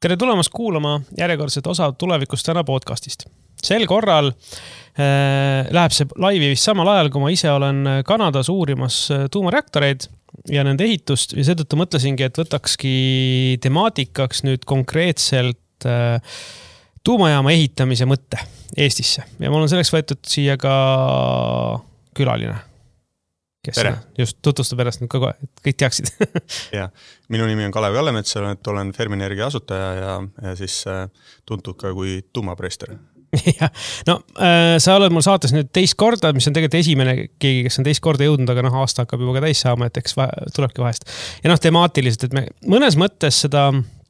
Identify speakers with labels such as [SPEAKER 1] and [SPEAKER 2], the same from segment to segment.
[SPEAKER 1] Tere tulemast kuulama järjekordset osa Tulevikust täna podcastist. Sel korral läheb see laivi vist samal ajal, kui ma ise olen Kanadas uurimas tuumareaktoreid ja nende ehitust ja seetõttu mõtlesingi, et võtakski temaatikaks nüüd konkreetselt tuumajaama ehitamise mõtte Eestisse. Ja mul on selleks võetud siia ka külaline, kes just tutvustab ennast nüüd kogu aeg, et kõik teaksid.
[SPEAKER 2] Ja, minu nimi on Kalev Kallemets, olen Ferminergia asutaja ja siis tuntud ka kui tuumaprester.
[SPEAKER 1] Ja, no sa oled mul saates nüüd teist korda, mis on tegelikult esimene keegi, kes on teist korda jõudnud, aga aasta hakkab juba ka täis saama, et eks tulebki vahest. Ja temaatiliselt, et me mõnes mõttes seda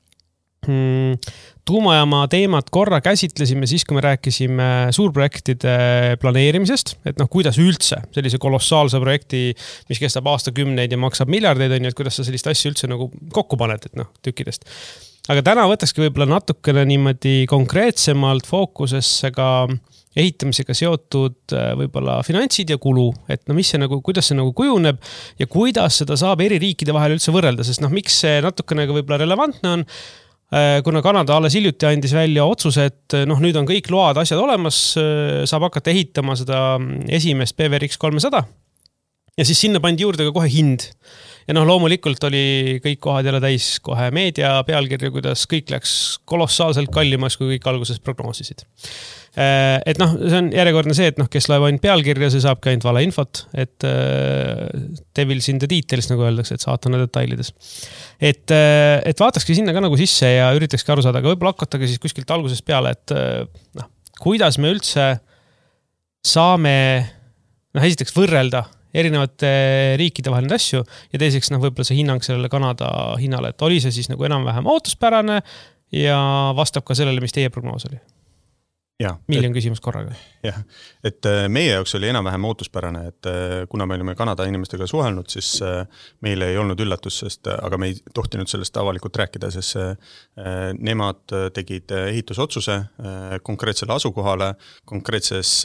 [SPEAKER 1] tuumajaama teemat korra käsitlesime siis, kui me rääkisime suurprojektide planeerimisest, et kuidas üldse sellise kolossaalse projekti, mis kestab aastakümneid ja maksab miljardeid, on ju, et kuidas sa sellist asja üldse kokku paned, et tükkidest. Aga täna võtakski võib-olla natukene niimoodi konkreetsemalt fookusesse ka ehitamisega seotud võib-olla finantsid ja kulu, et mis see kuidas see kujuneb ja kuidas seda saab eri riikide vahel üldse võrrelda, sest miks see natukene võib-olla relevantne on, kuna Kanada alles hiljuti andis välja otsuse, et nüüd on kõik load, asjad olemas, saab hakata ehitama seda esimest PVRX 300 ja siis sinna pandi juurde ka kohe hind. Ja loomulikult oli kõik kohad jälle täis kohe meedia pealkirja, kuidas kõik läks kolossaalselt kallimaks, kui kõik alguses prognoosisid. Et see on järjekordne see, et kes loeb ainult pealkirja, see saab ka ainult vale infot, et devil's in the details, nagu öeldakse, et saatana detailides. Et vaatakski sinna ka sisse ja üritakski aru saada, aga võib-olla hakatage siis kuskilt algusest peale, et kuidas me üldse saame esiteks võrrelda erinevate riikide vahel need asju ja teiseks võib-olla see hinnang sellele Kanada hinnale, et oli see siis enam-vähem ootuspärane ja vastab ka sellele, mis teie prognoos oli. Miljon küsimus korraga.
[SPEAKER 2] Jah, et meie jaoks oli enam-vähem ootuspärane, et kuna me olime Kanada inimestega suhelnud, siis meile ei olnud üllatus, aga me ei tohtinud sellest avalikult rääkida, sest nemad tegid ehitusotsuse konkreetsele asukohale, konkreetses,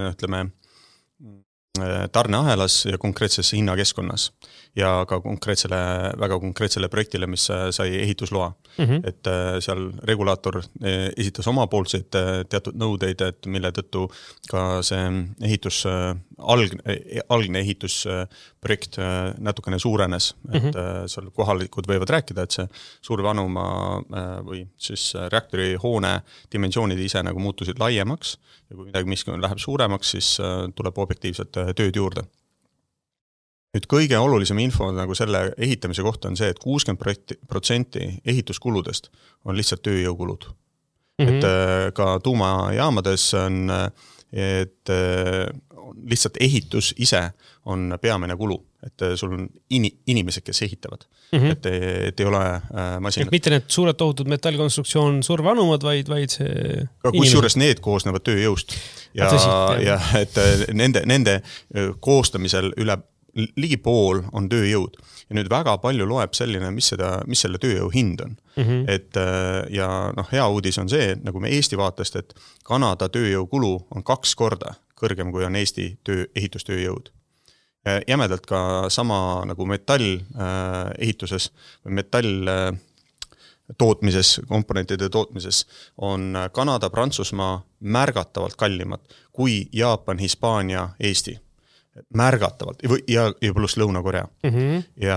[SPEAKER 2] tarneahelas ja konkreetses hinnakeskkonnas ja ka väga konkreetsele projektile, mis sai ehitusloa. Et seal regulaator esitas omapoolseid teatud nõudeid, et mille tõttu ka see algne ehitusprojekt natukene suurenes. Et seal kohalikud võivad rääkida, et see surveanuma või siis reaktori hoone dimensioonid ise muutusid laiemaks ja kui midagi läheb suuremaks, siis tuleb objektiivselt tööd juurde. Nüüd kõige olulisem info selle ehitamise kohta on see, et 60% ehituskuludest on lihtsalt tööjõukulud. Et ka tuumajaamades on, et lihtsalt ehitus ise on peamine kulu, et sul on inimesed, kes ehitavad, et ei ole masinad.
[SPEAKER 1] Mitte need suured tohutud metallkonstruktsioon surveanumad, vaid see
[SPEAKER 2] kui suures need koosnevad tööjõust ja et nende koostamisel ligi pool on tööjõud. Ja nüüd väga palju loeb selline, mis selle tööjõu hind on. Et, ja hea uudis on see, nagu me Eesti vaatest, et Kanada tööjõukulu on 2 korda kõrgem, kui on Eesti ehitustööjõud. Jämedalt ka sama nagu metall ehituses või metall tootmises, komponentide tootmises on Kanada, Prantsusmaa märgatavalt kallimad kui Jaapan, Hispaania, Eesti. Märgatavalt ja pluss Lõuna-Korea. Ja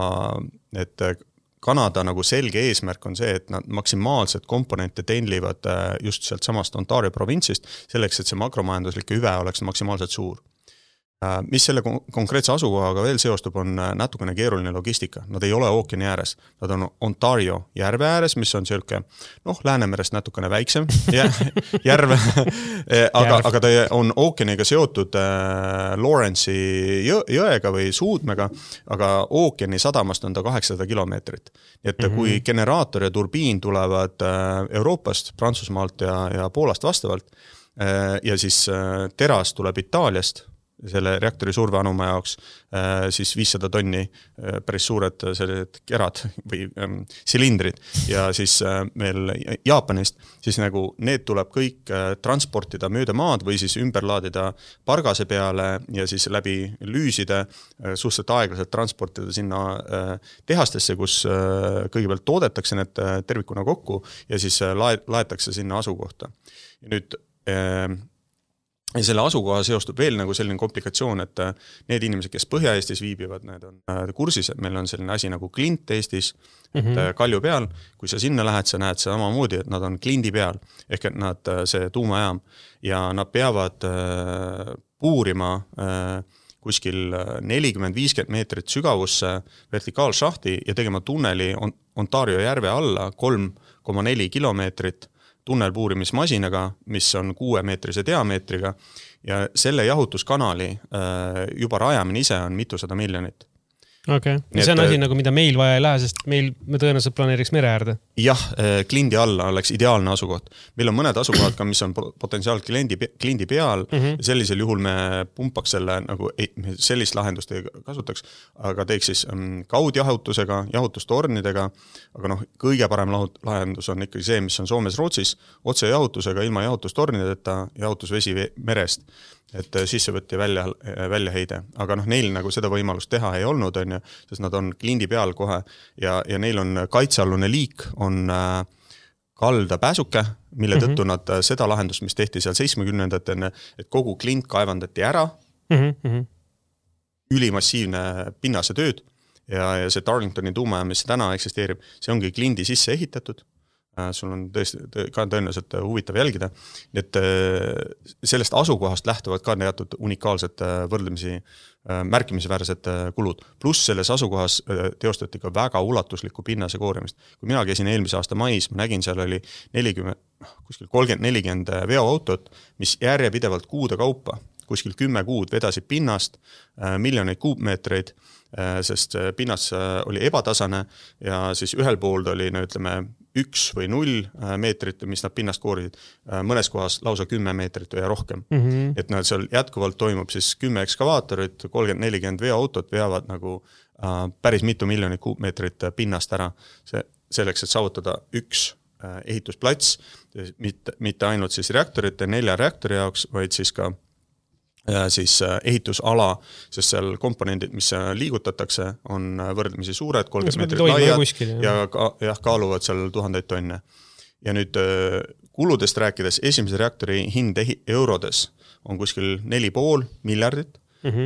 [SPEAKER 2] et Kanada selge eesmärk on see, et nad maksimaalselt komponente teenlivad just sealt samast Ontario provintsist, selleks, et see makromajanduslik hüve oleks maksimaalselt suur. Mis selle konkreetse asukohaga veel seostub, on natukene keeruline logistika. Nad ei ole ookeani ääres. Nad on Ontario järve ääres, mis on selke, Läänemerest natukene väiksem järv, aga ta on ookeaniga seotud Lawrence'i jõega või suudmega, aga ookeani sadamast on ta 800 kilomeetrit. Et kui generaator ja turbiin tulevad Euroopast, Prantsusmaalt ja Poolast vastavalt ja siis teras tuleb Itaaliast, selle reaktori surveanuma jaoks siis 500 tonni päris suured sellised kerad või silindrid ja siis meil Jaapanist, siis nagu need tuleb kõik transportida mööda maad või siis ümber laadida pargase peale ja siis läbi lüüside suhteliselt aeglaselt transportida sinna tehastesse, kus kõigepealt toodetakse need tervikuna kokku ja siis laetakse sinna asukohta. Ja nüüd ja selle asukoha seostub veel nagu selline komplikatsioon, et need inimesed, kes Põhja-Eestis viibivad, need on kursis, et meil on selline asi nagu klint Eestis, et Kalju peal, kui sa sinna lähed, sa näed samamoodi, et nad on klindi peal, ehk et nad, see tuumajaam, ja nad peavad puurima kuskil 40-50 meetrit sügavusse vertikaalšahti ja tegema tunneli Ontario järve alla 3,4 kilomeetrit tunnelpuurimismasinaga, mis on 6-meetrise diameetriga ja selle jahutuskanali juba rajamine ise on mitusada miljonit.
[SPEAKER 1] Okay. Ja see on asi, nagu, mida meil vaja ei lähe, sest me tõenäoliselt planeeriks mere äärde.
[SPEAKER 2] Jah, klindi alla oleks ideaalne asukoht. Meil on mõned asukohad ka, mis on potentsiaalt klindi peal. Sellisel juhul me pumpaks selle, nagu sellist lahendust ei kasutaks, aga teeks siis kaudjahutusega, jahutustornidega, aga kõige parem lahendus on ikkagi see, mis on Soomes Rootsis, otse jahutusega ilma jahutustornideta, jahutusvesi merest, et sissevõtt ja väljaheide. Aga neil nagu seda võimalust teha ei olnud, sest nad on klindi peal kohe ja neil on kaitsealune liik, on kalda pääsuke, mille tõttu nad seda lahendust, mis tehti seal 70-ndatena, et kogu klint kaevandati ära, ülimassiivne pinnase tööd ja see Darlingtoni tuumajaam, mis täna eksisteerib, see ongi klindi sisse ehitatud. Sul on tõesti ka tõenäoliselt huvitav jälgida. Et sellest asukohast lähtuvad ka teatud unikaalsed võrdlemisi märkimisväärsed kulud. Pluss selles asukohas teostati ka väga ulatuslikku pinnase koorimist. Kui mina käisin eelmise aasta mais, ma nägin, seal oli 30-40 veoautot, mis järjepidevalt kuude kaupa, kuskil 10 kuud vedasid pinnast, miljoneid kuupmeetreid, sest pinnas oli ebatasane ja siis ühel pool oli, ütleme, 1 või 0 meetrit, mis nad pinnast koorisid, mõnes kohas lausa 10 meetrit või rohkem. Et seal jätkuvalt toimub siis 10 ekskavaatorit, 30-40 veoautot veavad nagu päris mitu miljonit kuupmeetrit pinnast ära. Selleks, et saavutada üks ehitusplats, mitte ainult siis reaktorite, 4 reaktori jaoks, vaid siis ka siis ehitusala, sest seal komponendid, mis liigutatakse, on võrdlemisi suured, 30 meetrit laiad ja kaaluvad seal 1000 tonne. Ja nüüd kuludest rääkides, esimese reaktori hind eurodes on kuskil 4,5 miljardit.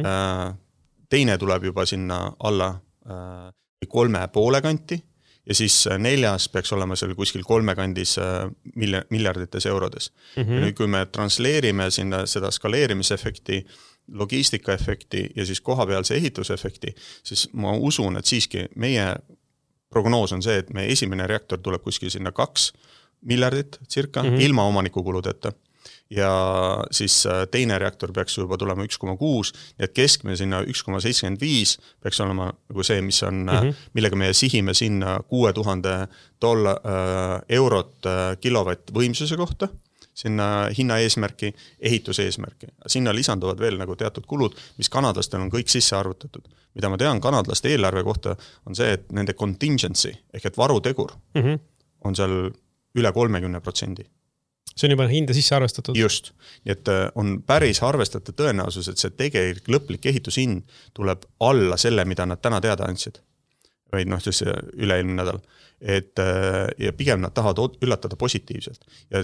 [SPEAKER 2] Teine tuleb juba sinna alla 3,5 kanti. Ja siis 4. peaks olema seal kuskil 3 kandis miljardites eurodes. Ja nüüd, kui me transleerime sinna seda skaleerimisefekti, logistikaefekti ja siis kohapealse ehitusefekti, siis ma usun, et siiski meie prognoos on see, et meie esimene reaktor tuleb kuskil sinna 2 miljardit circa, ilma omanikukuludeta. Ja siis teine reaktor peaks juba tulema 1,6, nii et keskme sinna 1,75 peaks olema nagu see, mis on, millega me sihime sinna $6000 eurot kilovatt võimsuse kohta, sinna hinna eesmärki, ehituse eesmärki. Sinna lisanduvad veel nagu teatud kulud, mis kanadlastel on kõik sisse arvutatud. Mida ma tean kanadlaste eelarve kohta on see, et nende contingency ehk et varutegur on seal üle 30%.
[SPEAKER 1] See on juba hinda sisse arvestatud.
[SPEAKER 2] Just. Nii et on päris arvestatud tõenäosus, et see tegelik lõplik ehitushind tuleb alla selle, mida nad täna teada andsid. Või siis üleilmne nädal. Ja pigem nad tahavad üllatada positiivselt. Ja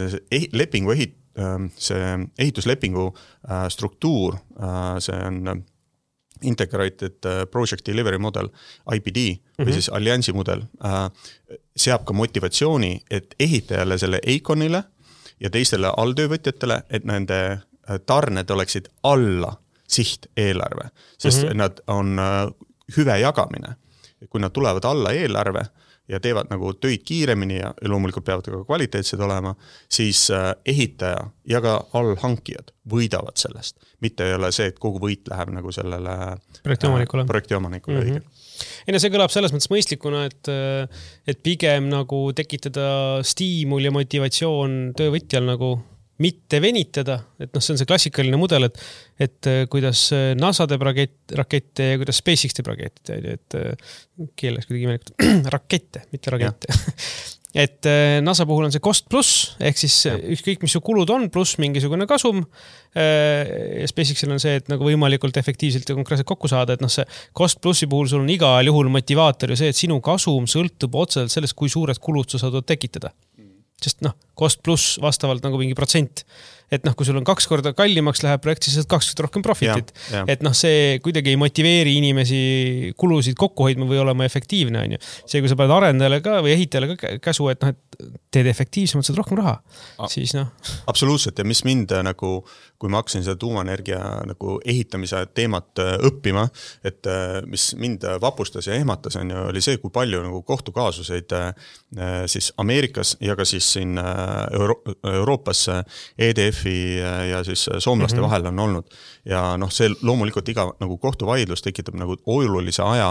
[SPEAKER 2] see ehituslepingu struktuur, see on Integrated Project Delivery Model, IPD, või siis alliansi mudel, seab ka motivatsiooni, et ehitajale selle Eikonile ja teistele alltöövõtjatele, et nende tarned oleksid alla siht eelarve, sest nad on hüve jagamine. Kui nad tulevad alla eelarve ja teevad nagu töid kiiremini ja loomulikult peavad ka kvaliteetsed olema, siis ehitaja ja ka allhankijad võidavad sellest. Mitte ei ole see, et kogu võit läheb nagu sellele projektiomanikule.
[SPEAKER 1] Ei, see kõlab selles mõttes mõistlikuna, et pigem nagu tekitada stiimul ja motivatsioon töövõtjal nagu mitte venitada, et noh, see on see klassikaline mudel, et kuidas NASA teeb rakette ja kuidas SpaceX teeb rakette, et keeles kuidagi imelikult rakette, mitte rakette. Et NASA puhul on see cost pluss, ehk siis ükskõik, mis su kulud on, pluss mingisugune kasum. Ja SpaceXil on see, et nagu võimalikult efektiivselt ja konkreetselt kokku saada, et noh, see cost plussi puhul sul on igal juhul motivaator ja see, et sinu kasum sõltub otseselt sellest, kui suured kulud sa saad tekitada. Sest noh, cost pluss vastavalt nagu mingi protsent. Et noh, kui sul on 2 korda kallimaks läheb projekt, siis saad 2 rohkem profitit. Et noh, see kuidagi ei motiveeri inimesi kulusid kokku hoidma või olema efektiivne. On ju. See, kui sa paned arendajale ka või ehitajale ka käsu, et noh, et teed efektiivsemalt, saad rohkem raha. Siis noh.
[SPEAKER 2] Absoluutselt ja mis mind nagu, kui ma hakkasin seda tuumaenergia nagu ehitamise teemat õppima, et mis mind vapustas ja ehmatas on ju, oli see, kui palju nagu kohtukaasuseid siis Ameerikas ja ka siis siin Euroopas EDF-i ja siis soomlaste vahel on olnud. Ja noh, see loomulikult iga nagu kohtuvaidlus tekitab nagu olulise aja,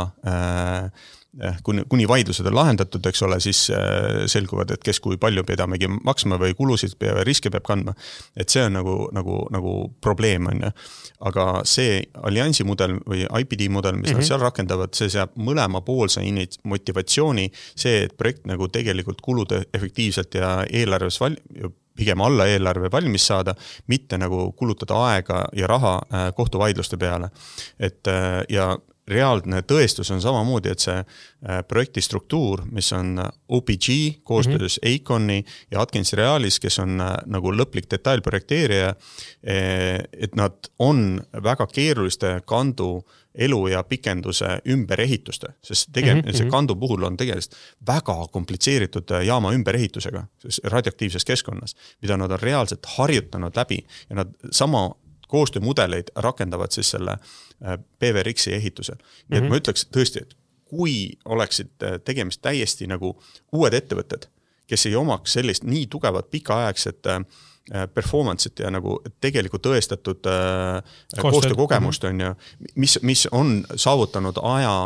[SPEAKER 2] kuni vaidlused on lahendatud, eks ole, siis selguvad, et kes kui palju pidamegi maksma või kulusid või riske peab kandma. Et see on nagu probleem on. Aga see alliansi mudel või IPD mudel, mis nad seal rakendavad, see seab mõlema poolse motivatsiooni, see, et projekt nagu tegelikult kulude efektiivselt ja eelarves pigem alla eelarve valmis saada, mitte nagu kulutada aega ja raha kohtuvaidluste peale. Et ja reaalne tõestus on samamoodi, et see projekti struktuur, mis on OPG koostöös Aconi ja Atkins Realis, kes on nagu lõplik detailprojekteerija, et nad on väga keeruliste kandu elu ja pikenduse ümberehituste, sest see kandu puhul on tegelikult väga komplitseeritud jaama ümberehitusega radioaktiivses keskkonnas, mida nad on reaalselt harjutanud läbi ja nad sama koostöömudeleid rakendavad siis selle PVRX-i ehitusel. Nii et ma ütleks tõesti, et kui oleksid tegemist täiesti nagu uued ettevõtted, kes ei omaks sellist nii tugevat pikaaegset performance'it ja nagu tegelikult tõestatud koostöökogemust on ju, mis on saavutanud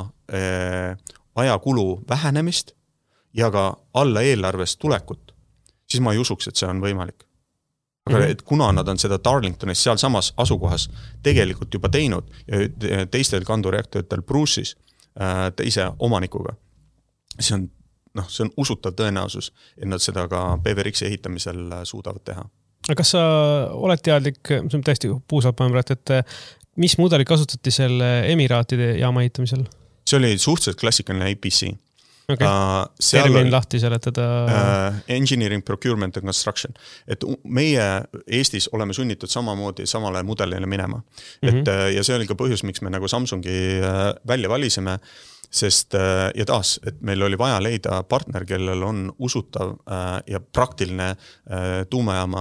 [SPEAKER 2] ajakulu vähenemist ja ka alla eelarvest tulekut, siis ma ei usuks, et see on võimalik. Aga et kuna nad on seda Darlingtonis seal samas asukohas tegelikult juba teinud ja teistel kandureaktoritel Bruce'is teise omanikuga, see on usutav tõenäosus, et nad seda ka PVRX ehitamisel suudavad teha.
[SPEAKER 1] Aga kas sa oled teadlik, see on täiesti puusalt panemrat, et mis mudeli kasutati selle Emiraatide jaama ehitamisel?
[SPEAKER 2] See oli suhteliselt klassikaline APC.
[SPEAKER 1] Okay. Termin lahti seletada.
[SPEAKER 2] Engineering, procurement and construction. Et meie Eestis oleme sunnitud samamoodi samale mudelile minema. Ja see oli ka põhjus, miks me nagu Samsungi välja valisime, sest ja taas, et meil oli vaja leida partner, kellel on usutav ja praktiline tuumajaama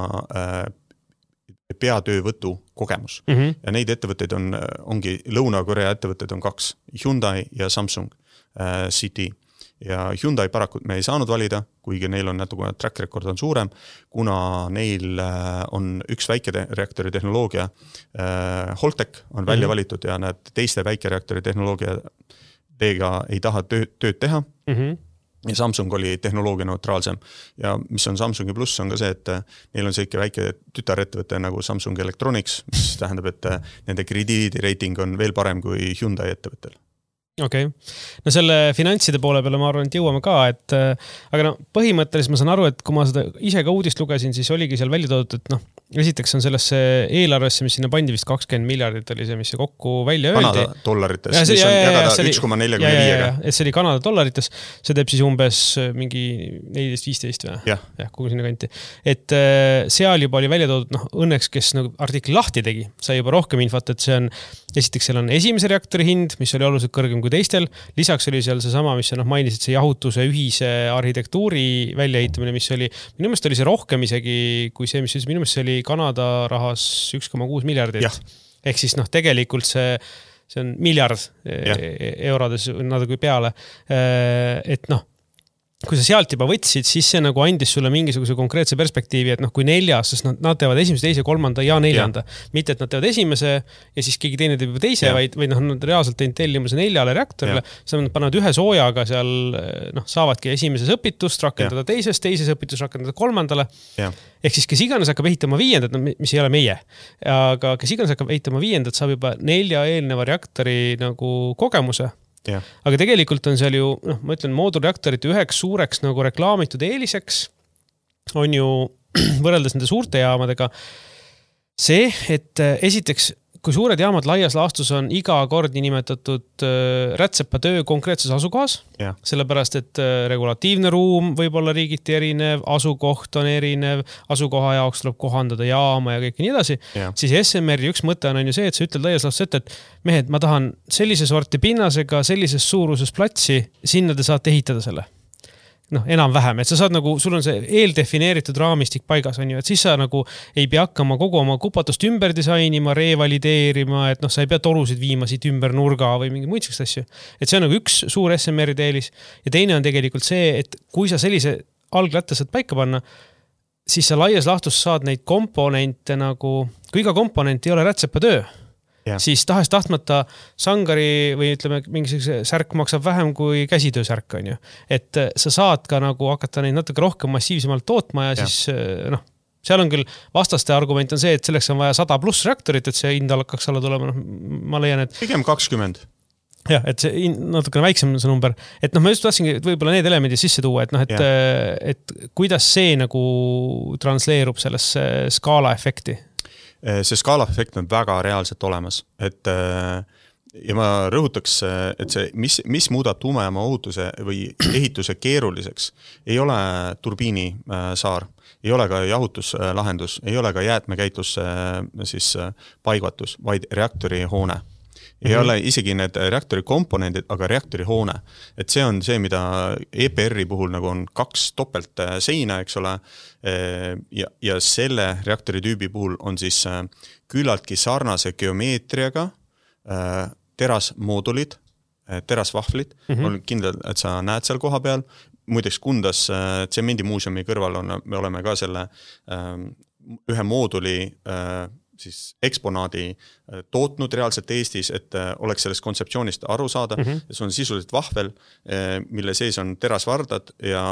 [SPEAKER 2] peatöövõtu kogemus. Ja neid ettevõtteid ongi, Lõuna-Korea ettevõtted on 2, Hyundai ja Samsung CT. Ja Hyundai paraku me ei saanud valida, kuigi neil on natuke track record on suurem, kuna neil on üks väikereaktori tehnoloogia, Holtec on välja valitud ja need teiste väikereaktori tehnoloogia teiega ei taha tööd teha. Ja Samsung oli tehnoloogia neutraalsem. Ja mis on Samsungi pluss on ka see, et neil on see ikka väike tütarettevõte nagu Samsung Electronics, mis tähendab, et nende krediidireiting on veel parem kui Hyundai ettevõttel.
[SPEAKER 1] Okei. No selle finantside poole peale ma arvan, et jõuame ka, et aga no põhimõtteliselt ma saan aru, et kui ma seda ise ka uudist lugesin, siis oligi seal välja toodud, et noh, esiteks on sellesse eelarvesse, mis sinna pandi vist 20 miljardit oli see, mis see kokku välja öeldi.
[SPEAKER 2] Kanada dollarites, mis on jagada 1,45.
[SPEAKER 1] Et see oli Kanada dollarites, see teeb siis umbes mingi 14-15 või?
[SPEAKER 2] Jah,
[SPEAKER 1] kuhu sinna kanti. Et seal juba oli välja toodud, noh, õnneks, kes nagu artikli lahti tegi, sai juba rohkem infot, et see on, esiteks seal on esimese reaktori hind, mis oli oluliselt kõrgem kui teistel. Lisaks oli seal see sama, mis sa mainisid, see jahutuse ühise arhitektuuri väljaehitamine, mis oli, minu meelest oli see rohkem isegi kui see, mis minu meelest see oli Kanada rahas 1,6 miljardit. Ehk siis noh, tegelikult see on miljard eurodes natuke peale. Et noh, kui sa sealt juba võtsid, siis see nagu andis sulle mingisuguse konkreetse perspektiivi, et kui 4, sest nad teevad esimese, teise, 3. ja 4. Mitte, et nad teevad esimese ja siis keegi teine teeb juba teise, vaid nad reaalselt teinud tellimuse 4 reaktorile. Siis nad panevad ühe soojaga seal, saavadki esimeses õpitust rakendada teises õpitust rakendada 3. Ehk siis kes iganes hakkab ehitama 5, mis ei ole meie, aga kes iganes hakkab ehitama 5, saab juba 4 eelneva reaktori nagu kogemuse. Ja. Aga tegelikult on seal ju, ma ütlen, moodulreaktorite üheks suureks nagu reklaamitud eeliseks on ju võrreldes nende suurte jaamadega see, et esiteks, kui suured jaamad laias laastus on iga kord nimetatud rätsepa töö konkreetses asukohas, sellepärast, et regulatiivne ruum võib olla riigiti erinev, asukoht on erinev, asukoha jaoks tuleb kohandada jaama ja kõik nii edasi, siis SMR-i üks mõte on ju see, et sa ütled laias laastus ette, et mehed, ma tahan sellise sorti pinnasega, sellises suuruses platsi, sinna te saate ehitada selle. Enam-vähem, et sa saad nagu, sul on see eeldefineeritud raamistik paigas, on ju, et siis sa nagu ei pea hakkama kogu oma kupatust ümber disainima, revalideerima, et sa ei pea torusid viima siit ümber nurga või mingi muid sellist asju. Et see on nagu üks suur SMR-ide eelis ja teine on tegelikult see, et kui sa sellise alglatte saad paika panna, siis sa laias lahtus saad neid komponente nagu, kui iga komponent ei ole rätsepa töö, siis tahas tahtmata sangari või ütleme, mingisuguse särk maksab vähem kui käsitöö särk, on ju. Et sa saad ka nagu hakata neid natuke rohkem massiivsemalt tootma ja siis seal on küll vastaste argument on see, et selleks on vaja 100+ reaktorit, et see hind hakkaks alla tulema. Ma leian, et
[SPEAKER 2] pigem 20.
[SPEAKER 1] Jah, et see natukene väiksem see number. Et ma just tahtsingi võib-olla need elemendid sisse tuua, et kuidas see nagu transleerub sellesse skaalaefekti.
[SPEAKER 2] See skaalaefekt on väga reaalselt olemas, et ja ma rõhutaks, et see, mis muudab tuumajaama ohutuse või ehituse keeruliseks, ei ole turbiini saar, ei ole ka jahutuslahendus, ei ole ka jäätmekäitlus siis paigvatus, vaid reaktori hoone. Ei ole isegi need reaktori komponendid, aga reaktori hoone. Et see on see, mida EPR-i puhul nagu on 2 topelt seina, eks ole, ja selle reaktori tüübi puhul on siis küllaltki sarnase geomeetriaga terasmoodulid, terasvahvlid, on kindel, et sa näed seal koha peal. Muideks Kundas tsemendimuuseumi kõrval me oleme ka selle ühe mooduli siis eksponaadi tootnud reaalselt Eestis, et oleks sellest kontseptsioonist aru saada. See on sisuliselt vahvel, mille sees on terasvardad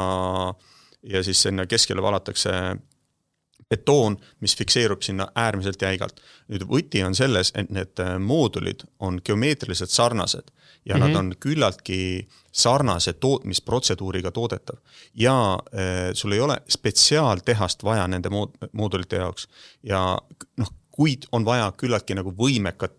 [SPEAKER 2] ja siis sinna keskele valatakse betoon, mis fikseerub sinna äärmiselt jäigalt. Nüüd võti on selles, et need moodulid on geomeetriliselt sarnased ja nad on küllaltki sarnase tootmisprotseduuriga toodetav. Ja sul ei ole spetsiaaltehast vaja nende moodulite jaoks. Ja kuid on vaja küllaltki nagu võimekat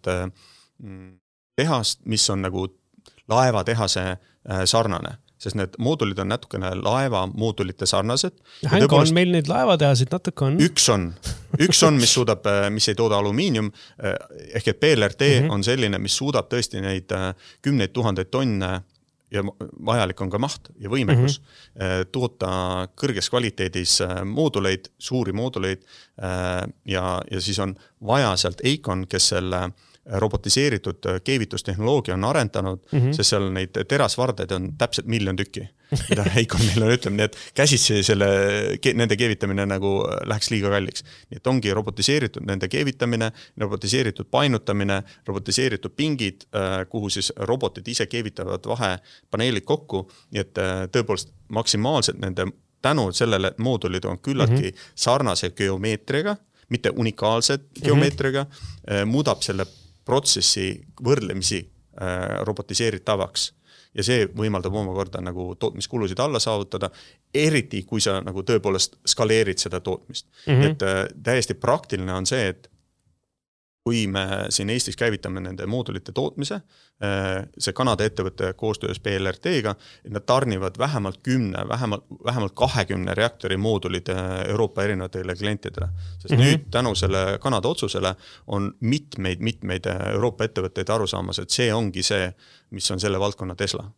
[SPEAKER 2] tehast, mis on nagu laevatehase sarnane. Sest need moodulid on natukene laeva moodulite sarnased.
[SPEAKER 1] Hänga on meil neid laevatehasid natuke on?
[SPEAKER 2] Üks on, mis suudab, mis ei tooda alumiinium, ehk et PLRT on selline, mis suudab tõesti neid 10 000 tonne ja vajalik on ka maht ja võimekus toota kõrges kvaliteedis mooduleid, suuri mooduleid ja siis on vaja sealt Eikon, kes selle robotiseeritud keevitustehnoloogia on arendanud, sest seal neid terasvardeid on täpselt 1 000 000 tükki, mida Eikon meile ütleb, nii et käsitsi nende keevitamine nagu läheks liiga kalliks. Nii et ongi robotiseeritud nende keevitamine, robotiseeritud painutamine, robotiseeritud pingid, kuhu siis robotid ise keevitavad vahepaneelid kokku, nii et tõepoolest maksimaalselt nende tänu sellele, et moodulid on küllaltki sarnase geomeetriaga, mitte unikaalsed geomeetriaga, muudab selle protsessi võrdlemisi robotiseeritavaks. Ja see võimaldab omakorda nagu tootmiskulusid alla saavutada, eriti kui sa nagu tõepoolest skaleerid seda tootmist. Et täiesti praktiline on see, et kui me siin Eestis käivitame nende moodulite tootmise, see Kanada ettevõtte koostöös PLRT-ga, et nad tarnivad vähemalt 10, vähemalt 20 reaktori moodulid Euroopa erinevatele klientidele. Sest nüüd tänu selle Kanada otsusele on mitmeid Euroopa ettevõtteid aru saamas, et see ongi see, mis on selle valdkonna Tesla.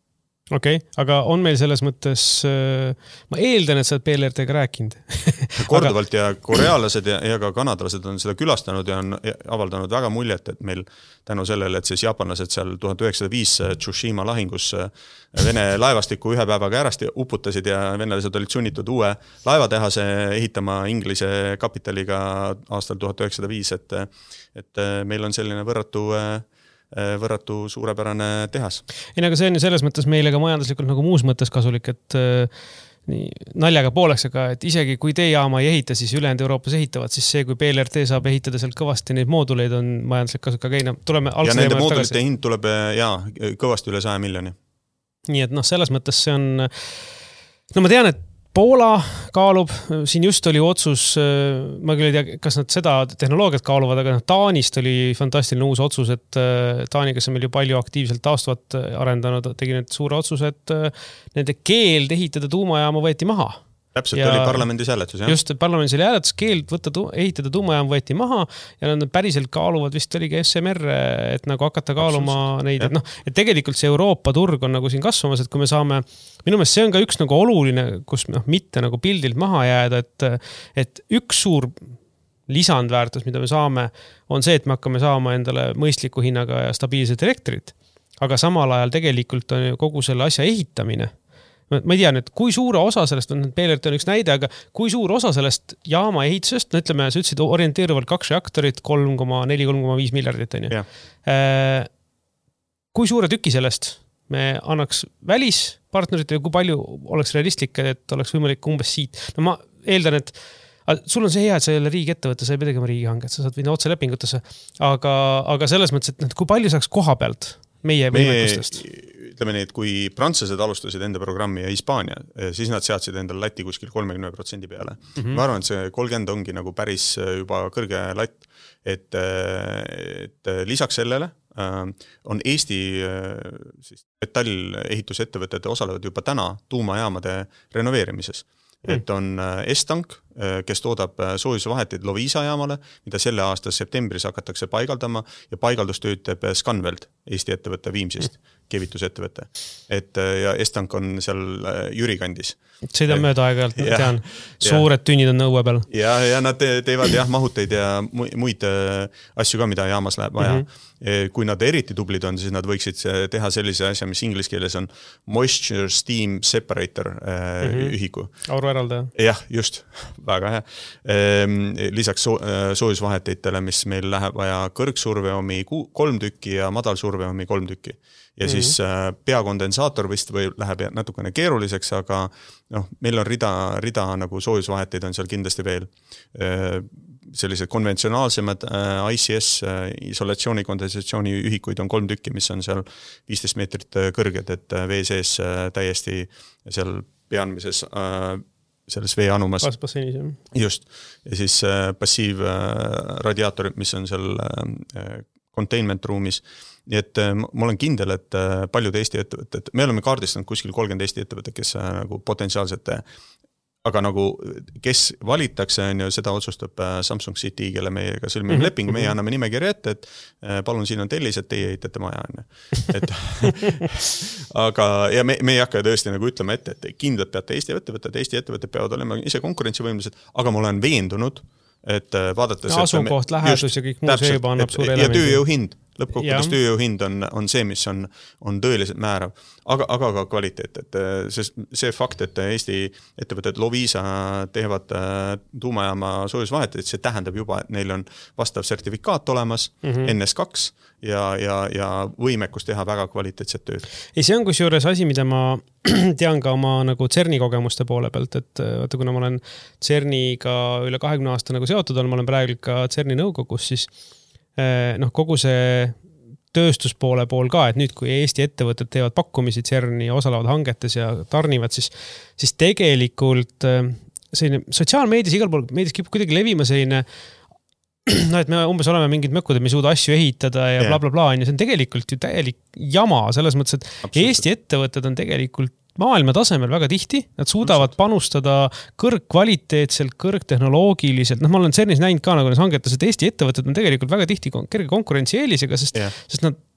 [SPEAKER 1] Okei, aga on meil selles mõttes, ma eeldan, et sa oled PLRT-ga rääkinud.
[SPEAKER 2] Korduvalt ja korealased ja ka kanadalased on seda külastanud ja on avaldanud väga muljet, et meil tänu sellele, et siis jaapanlased seal 1905 Tsushima lahingus Vene laevastiku ühe päevaga ärast uputasid ja venelased olid sunnitud uue laevatehase ehitama Inglise kapitaliga aastal 1905, et meil on selline võrratu suurepärane tehas.
[SPEAKER 1] Ei, aga see on ju selles mõttes meile ka majanduslikult nagu muus mõttes kasulik, et nii, naljaga pooleks, aga et isegi kui teie jaama ei ehita, siis ülejäänud Euroopas ehitavad, siis see, kui PLRT saab ehitada sealt kõvasti neid mooduleid, on majanduslik kasulik, aga tuleme
[SPEAKER 2] ja nende moodulite hind tuleb kõvasti üle 100 miljoni.
[SPEAKER 1] Nii et selles mõttes see on, no ma tean, et Poola kaalub, siin just oli otsus, ma küll ei tea, kas nad seda tehnoloogiat kaaluvad, aga Taanist oli fantastiline uus otsus, et Taani, kes on meil ju palju aktiivselt taastuvat arendanud, tegi nüüd suure otsuse, et nende keeld ehitada tuumajaama võeti maha.
[SPEAKER 2] Täpselt, oli parlamendis hääletus, jah?
[SPEAKER 1] Just, parlamendis oli hääletus, keeld ehitada tuumajaam võeti maha ja nad päriselt kaaluvad, vist oligi SMR, et nagu hakata kaaluma neid, et tegelikult see Euroopa turg on nagu siin kasvamas, et kui me saame, minu meelest see on ka üks nagu oluline, kus mitte nagu pildilt maha jääda, et üks suur lisandväärtus, mida me saame, on see, et me hakkame saama endale mõistliku hinnaga ja stabiilset elektrit, aga samal ajal tegelikult on kogu selle asja ehitamine. Ma ei tea nüüd, kui suure osa sellest, PLRT on üks näide, aga kui suur osa sellest jaama ehitusest, ütleme, sa ütlesid orienteeruvalt 2 reaktorit, 3,4-3,5 miljardit. Kui suure tüki sellest me annaks välispartneritele, kui palju oleks realistlik, et oleks võimalik umbes siit? No ma eeldan, et sul on see hea, et sa ei ole riigiettevõte, sa ei pea tegema riigihanget, sa saad minna otse lepingutesse, aga selles mõttes, et kui palju saaks koha pealt meie võimekustest?
[SPEAKER 2] Ütleme nii, et kui prantslased alustasid enda programmi ja Hispaania, siis nad seadsid endale lati kuskil 30% peale. Ma arvan, et see 30 ongi nagu päris juba kõrge latt, et lisaks sellele on Eesti metallehitusettevõtted osalevad juba täna tuumajaamade renoveerimises. Et on Estank, kes toodab soojusvaheteid Loviisa jaamale, mida selle aasta septembris hakatakse paigaldama ja paigaldustööd teeb Scanveld, Eesti ettevõtte Viimsist, kevitusettevõte. Ja Estank on seal Jüri kandis.
[SPEAKER 1] Sõidan mööda aeg-ajalt, tean. Suured tünnid on õue peal.
[SPEAKER 2] Ja nad teevad mahuteid ja muid asju ka, mida jaamas läheb vaja. Kui nad eriti tublid on, siis nad võiksid teha sellise asja, mis inglise keeles on moisture steam separator ühiku.
[SPEAKER 1] Auru eraldaja.
[SPEAKER 2] Jah, just. Väga hea. Lisaks soojusvaheteitele, mis meil läheb vaja kõrgsurveomi 3 tükki ja madalsurveomi 3 tükki. Ja siis peakondensaator vist või läheb natukene keeruliseks, aga meil on rida nagu soojusvaheteid on seal kindlasti veel. Sellised konventsionaalsemad ICS isolatsiooni kondensatsiooni ühikuid on 3 tükki, mis on seal 15 meetrit kõrged, et vee sees täiesti seal pealmises selles veeanumas. Just. Ja siis passiivradiaatorid, mis on seal containment ruumis. Nii et ma olen kindel, et paljud Eesti ettevõtted, me oleme kaardistanud kuskil 30 Eesti ettevõtted, kes nagu potentsiaalsete, aga nagu kes valitakse, seda otsustab Samsung City, kelle meiega sõlmime lepingu, meie anname nimekirja ette, et palun siin on tellis, et teie ehitate maja. Aga ja me ei hakka tõesti nagu ütlema ette, et kindlalt peate Eesti ettevõtted peavad olema ise konkurentsivõimlised, aga ma olen veendunud, et vaadates...
[SPEAKER 1] Asukoht, lähedus ja kõik muu see juba annab suure elemendi.
[SPEAKER 2] Ja tööjõuhind. Lõppkokkudest tööjõuhind on see, mis on tõeliselt määrav, aga ka kvaliteet. Et see fakt, et Eesti ettevõtted Loviisa teevad tuumajaama soojusvaheteid, see tähendab juba, et neil on vastav sertifikaat olemas, NS2 ja võimekus teha väga kvaliteetset tööd.
[SPEAKER 1] Ei, see on kusjuures asi, mida ma tean ka oma nagu CERNi kogemuste poole pealt, et vaata, kuna ma olen CERNiga üle 20 aasta nagu seotud, ma olen praegu ka CERNi nõukogus, siis kogu see tööstuspoole pool ka, et nüüd, kui Eesti ettevõtted teevad pakkumisi CERNi ja osalevad hangetes ja tarnivad, siis tegelikult selline sotsiaalmeedias igal pool meedias kipub kuidagi levima selline, et me umbes oleme mingid mökud, et me ei suuda asju ehitada ja blablabla, ja see on tegelikult ju täielik jama selles mõttes, et Eesti ettevõtted on tegelikult maailma tasemel väga tihti, nad suudavad panustada kõrgkvaliteetselt, kõrgtehnoloogiliselt. Ma olen CERNis näinud ka nagu hangetas, et Eesti ettevõtted on tegelikult väga tihti kerge konkurentsieelisega, sest nad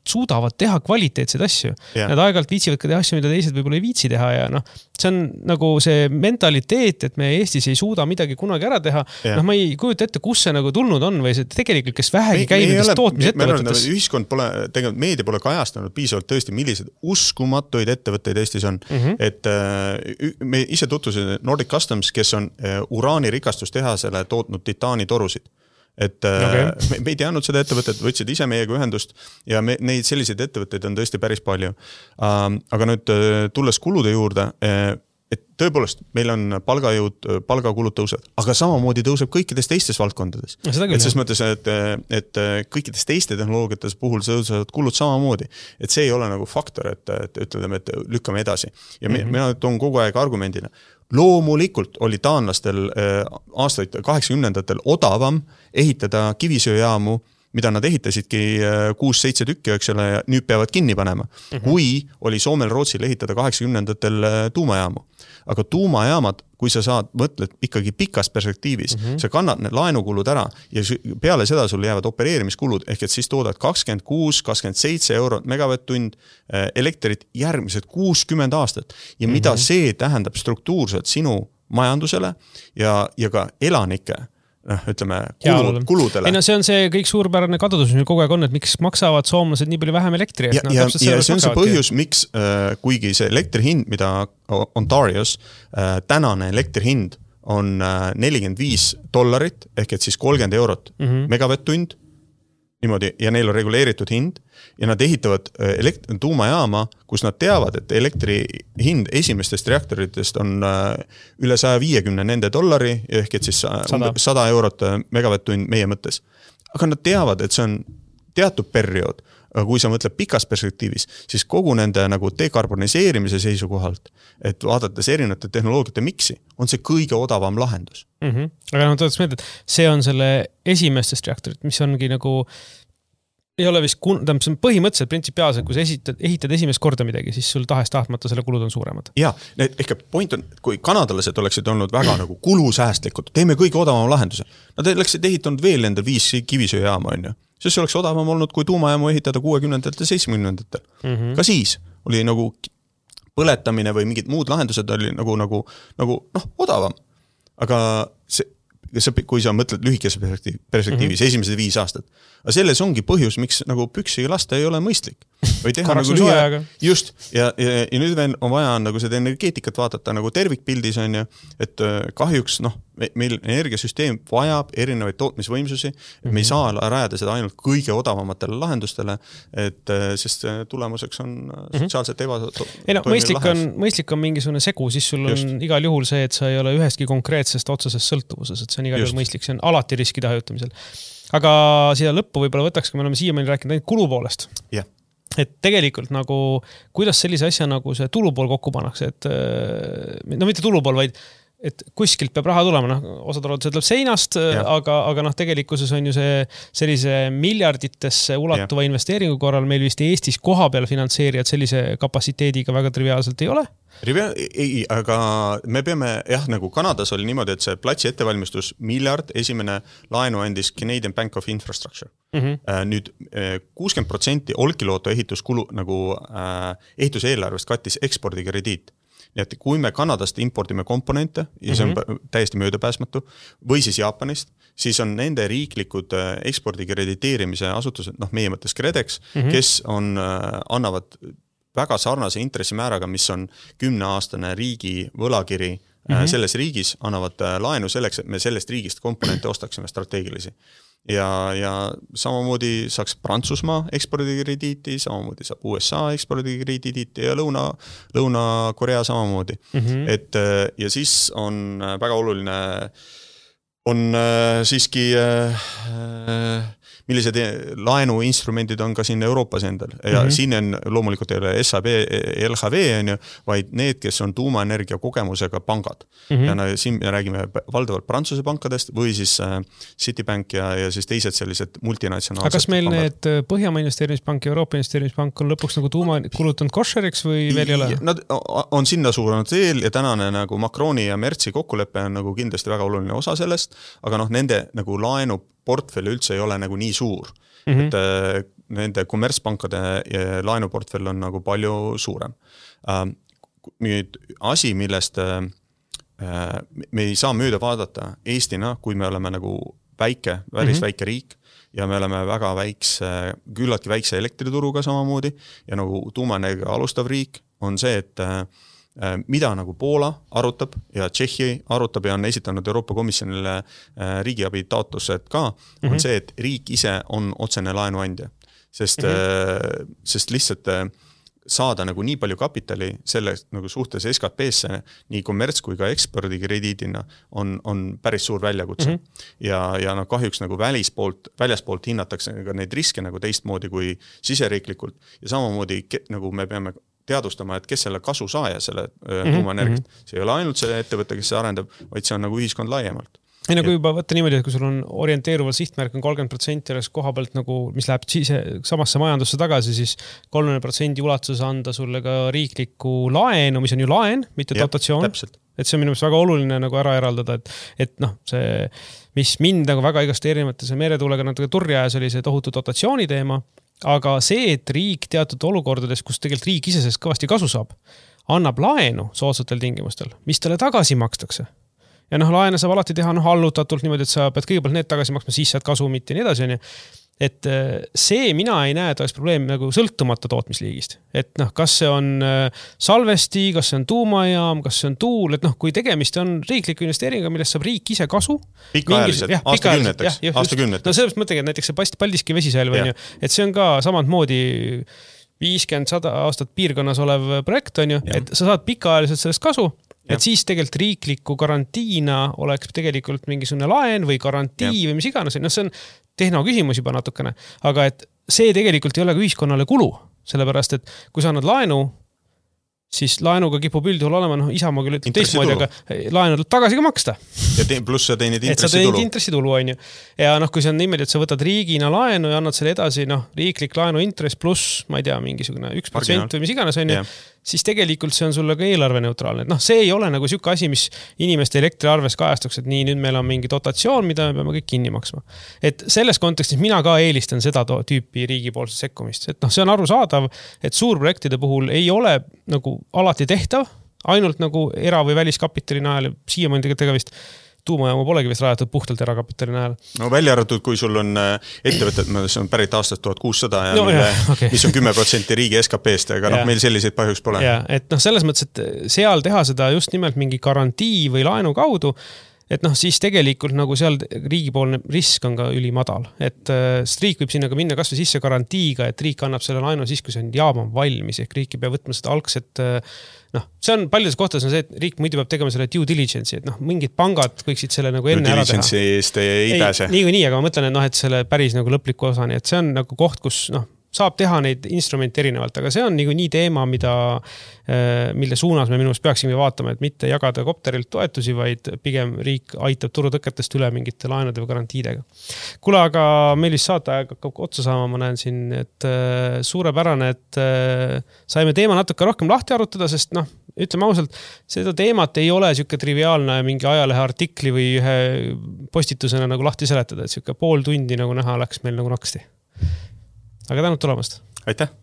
[SPEAKER 1] suudavad teha kvaliteetseid asju. Nad aeg-ajalt viitsivad ka teha asju, mida teised võib-olla ei viitsi teha ja noh, see on nagu see mentaliteet, et me Eestis ei suuda midagi kunagi ära teha. Noh, ma ei kujuta ette, kus see nagu tulnud on või see tegelikult, kes vähegi käib nendest tootmisettevõtetes.
[SPEAKER 2] Ühiskond pole, tegelikult meedia pole kajastanud piisavalt tõesti, millised uskumatuid ettevõtteid Eestis on. Et me ise tutvusime Nordic Customs, kes on uraani rikastustehasele tootnud titaanitorusid. Et me ei teadnud seda ettevõtet, võtsid ise meiega ühendust ja neid selliseid ettevõtteid on tõesti päris palju. Aga nüüd tulles kulude juurde, et tõepoolest meil on palgajõud, palgakulud tõuseb, aga samamoodi tõuseb kõikides teistes valdkondades. Et selles mõttes, et kõikides teiste tehnoloogiates puhul tõusevad kulud samamoodi. Et see ei ole nagu faktor, et ütleme, et lükkame edasi. Ja mina toon kogu aeg argumendina. Loomulikult oli taanlastel aastaid 80-ndatel odavam ehitada kivisööjaamu, mida nad ehitasidki 6-7 tükki, eks ole, ja nüüd peavad kinni panema. Kui oli Soomel Rootsil ehitada 80-ndatel tuumajaamu. Aga tuumajaamad, kui sa mõtled ikkagi pikas perspektiivis, sa kannad need laenukulud ära ja peale seda sul jäävad opereerimiskulud, ehk et siis toodad 26-27 eurot megavatt-tund elektrit järgmised 60 aastat. Ja mida see tähendab struktuurselt sinu majandusele ja ka elanike ütleme, kuludele.
[SPEAKER 1] Ei no see on see kõik suurpärane kadudus, mis meil kogu aeg on, et miks maksavad soomlased nii palju vähem elektri.
[SPEAKER 2] Ja see on see põhjus, miks kuigi see elektri hind, mida Ontarios tänane elektri hind on $45 ehk et siis 30 eurot megavatt-tund, niimoodi, ja neil on reguleeritud hind ja nad ehitavad tuumajaama, kus nad teavad, et elektri hind esimestest reaktoritest on üle 150 nende dollari, ehk et siis 100 eurot megavatt-tund meie mõttes. Aga nad teavad, et see on teatud periood, aga kui sa mõtled pikas perspektiivis, siis kogu nende nagu dekarboniseerimise seisukohalt, et vaadates erinevate tehnoloogiate miksi, on see kõige odavam lahendus.
[SPEAKER 1] Aga tõetas meelde, et see on selle esimestest reaktorit, mis ongi nagu ei ole vist, põhimõtteliselt printsipiaalselt, kui sa ehitad esimest korda midagi, siis sul tahes-tahtmata selle kulud on suuremad.
[SPEAKER 2] Ja, ehk point on, kui kanadalased oleksid olnud väga nagu kulusäästlikud, teeme kõige odavama lahenduse. Nad oleksid ehitanud veel nende 5 kivisööjaama, on ju. Siis oleks odavam olnud, kui tuumajaamu ehitada 60-ndatel ja 70-ndatel. Ka siis oli nagu põletamine või mingid muud lahendused oli nagu odavam. Aga kui sa mõtled lühikese perspektiivis esimesed 5 aastat. Aga selles ongi põhjus, miks nagu püksi lasta ei ole mõistlik. Või teha nagu just, ja nüüd on vaja nagu seda energeetikat vaadata nagu tervikpildis on ju, et kahjuks meil energiasüsteem vajab erinevaid tootmisvõimsusi, me ei saa rajada seda ainult kõige odavamatele lahendustele, sest tulemuseks on sotsiaalselt
[SPEAKER 1] mõistlik on mingisugune segu, siis sul on igal juhul see, et sa ei ole ühestki konkreetsest otsesest sõltuvuses, et see on igal juhul mõistlik, see on alati riskide hajutamisel. Aga siia lõppu võib-olla võtaks, kui me oleme siiamaani rääkinud ainult kulu poolest.
[SPEAKER 2] Jah.
[SPEAKER 1] Et tegelikult nagu, kuidas sellise asja nagu see tulupool kokku pannakse, et mitte tulupool, vaid et kuskilt peab raha tulema, osad arvavad, see tuleb seinast, aga tegelikkuses on ju see sellise miljarditesse ulatuva investeeringu korral meil vist Eestis koha peal finantseerijad sellise kapatsiteediga väga triviaalselt ei ole.
[SPEAKER 2] Ei, aga me peame, nagu Kanadas oli niimoodi, et see platsi ettevalmistus miljard, esimene laenu andis Canadian Bank of Infrastructure. Nüüd 60% Olkiluoto ehituskulu nagu ehituseelarvest kattis ekspordikrediit. Nii et kui me Kanadast impordime komponente, ja see on täiesti möödapääsmatu, või siis Jaapanist, siis on nende riiklikud ekspordikrediteerimise asutused, meie mõttes Kredex, kes annavad väga sarnase intressimääraga, mis on 10-aastane riigi võlakiri selles riigis, annavad laenu selleks, et me sellest riigist komponente ostaksime strateegilisi. Ja samamoodi saaks Prantsusmaa ekspordikrediiti, samamoodi saab USA ekspordikrediiti ja Lõuna-Korea samamoodi. Ja siis on väga oluline, on siiski millised laenuinstrumendid on ka siin Euroopas endal. Ja siin on loomulikult ei ole SAB, LHV, vaid need, kes on tuumaenergia kogemusega pangad. Ja siin me räägime valdavalt Prantsuse pankadest või siis Citibank ja siis teised sellised multinatsionaalsed
[SPEAKER 1] pangad. Aga kas meil need Põhjamaa investeerimispank ja Euroopa investeerimispank on lõpuks nagu tuuma kulutanud košeriks või veel ei ole?
[SPEAKER 2] Nad on sinna suuranud veel ja tänane nagu Macroni ja Mertsi kokkulepe on nagu kindlasti väga oluline osa sellest, aga nende nagu laenu portfelli üldse ei ole nagu nii suur. Et nende kommertspankade laenuportfell on nagu palju suurem. Nüüd asi, millest me ei saa mööda vaadata Eestina, kui me oleme nagu päris väike riik ja me oleme väga küllaltki väikse elektrituruga samamoodi ja nagu tuumaenergia alustav riik on see, et mida nagu Poola arutab ja Tšehhi arutab ja on esitanud Euroopa Komisjonile riigiabi taotlused ka, on see, et riik ise on otsene laenuandja. Sest lihtsalt saada nagu nii palju kapitali sellest nagu suhtes SKP-sse nii kommerts kui ka ekspordikrediidina on päris suur väljakutse. Ja no kahjuks nagu väljaspoolt hinnatakse ka neid riske nagu teistmoodi kui siseriiklikult ja samamoodi nagu me peame teadustama, et kes selle kasu saaja selle tuumaenergiast. See ei ole ainult see ettevõte, kes see arendab, vaid see on nagu ühiskond laiemalt.
[SPEAKER 1] Ei nagu juba võtta niimoodi, et kui sul on orienteeruval sihtmärk on 30% oleks koha pealt nagu, mis läheb samasse majandusse tagasi, siis 30% ulatuses anda sulle ka riiklikku laenu, mis on ju laen, mitte dotatsioon. Et see on minu meelest väga oluline nagu ära eraldada, et noh, see, mis mind nagu väga igast erinevate see meretuulega natuke turjajas oli see tohutu dotatsiooni teema, aga see, et riik teatud olukordades, kus tegelikult riik ise sellest kõvasti kasu saab, annab laenu soodsatel tingimustel, mis talle tagasi makstakse. Ja noh, laene saab alati teha allutatult niimoodi, et sa pead kõigepealt need tagasi maksma, siis saad kasumit ja nii edasi. Et see mina ei näe, et oleks probleem nagu sõltumata tootmisliigist. Et noh, kas see on salvesti, kas see on tuumajaam, kas see on tuul, et noh, kui tegemist on riikliku investeeringa, millest saab riik ise kasu.
[SPEAKER 2] Pikaajaliselt, aastakümneteks.
[SPEAKER 1] No sellest mõtlengi, et näiteks see Paldiski vesisalv on ju, et see on ka samad moodi 50-100 aastat piirkonnas olev projekt on ju, et sa saad pikaajaliselt sellest kasu. Et siis tegelikult riikliku garantiina oleks tegelikult mingisugune laen või garantii või mis iganes. No see on tehnoküsimus juba natukene, aga et see tegelikult ei ole ka ühiskonnale kulu, sellepärast, et kui sa annad laenu, siis laenuga kipub üldjuhul olema, noh, Isamaa küll ütleb teistmoodi, aga laenu tagasi ka maksta.
[SPEAKER 2] Ja pluss sa teenid intressitulu.
[SPEAKER 1] Et sa teenid intressitulu, on ju. Ja noh, kui see on niimoodi, et sa võtad riigina laenu ja annad selle edasi, noh, riiklik laenu intress pluss, ma ei tea, mingisugune 1% või mis iganes on ju, siis tegelikult see on sulle ka eelarve neutraalne. Noh, see ei ole nagu siuke asi, mis inimeste elektriarves kajastuks, et nii, nüüd meil on mingi dotatsioon, mida me peame kõik kinni maksma. Et selles kontekstis mina ka eelistan seda tüüpi riigipoolset sekkumist. Et noh, see on arusaadav, et suurprojektide puhul ei ole nagu alati tehtav, ainult nagu era- või väliskapitali najal, siiamaani tegevist tuumajaamu polegi vist rajatud puhtalt erakapitali najal.
[SPEAKER 2] No välja arvatud, kui sul on ettevõtted, mis on pärit aastast 1600 ja mis on 10% riigi SKP-st, aga noh, meil selliseid põhjuks pole.
[SPEAKER 1] Ja, et noh, selles mõttes, et seal teha seda just nimelt mingi garantii või laenu kaudu, et noh, siis tegelikult nagu seal riigipoolne risk on ka ülimadal. Et riik võib sinna ka minna kas või sisse garantiiga, et riik annab selle laenu siis, kui see on jaam on valmis, ehk riik ei pea võtma seda algset, noh, see on paljudes kohtades on see, et riik muidu peab tegema selle due diligence'i, et noh, mingid pangad võiksid selle nagu enne ära teha. Due diligence'i eest ei pääse. Nii, aga ma mõtlen, et noh, et selle päris nagu lõpliku osani, et see on nagu koht, kus noh, saab teha neid instrumente erinevalt, aga see on nii teema, mille suunas me minust peaksime vaatama, et mitte jagada kopterilt toetusi, vaid pigem riik aitab turutõketest üle mingite laenude või garantiidega. Kuule, aga meil vist saatajaga hakkab otsa saama, ma näen siin, et suurepärane, et saime teema natuke rohkem lahti arutada, sest noh, ütleme ausalt, seda teemat ei ole siuke triviaalne mingi ajalehe artikli või ühe postitusena nagu lahti seletada, et siuke pool tundi nagu näha läks meil nagu naksti. Aga tänud tulemast.
[SPEAKER 2] Aitäh!